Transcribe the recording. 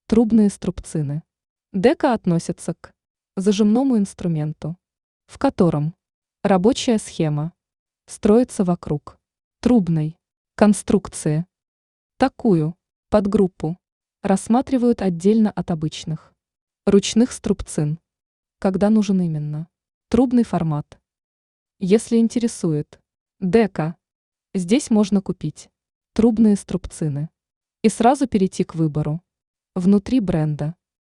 Трубные струбцины. Дека относится к зажимному инструменту, в котором рабочая схема строится вокруг трубной конструкции. Такую подгруппу рассматривают отдельно от обычных ручных струбцин, когда нужен именно трубный формат. Если интересует дека, здесь можно купить трубные струбцины и сразу перейти к выбору внутри бренда.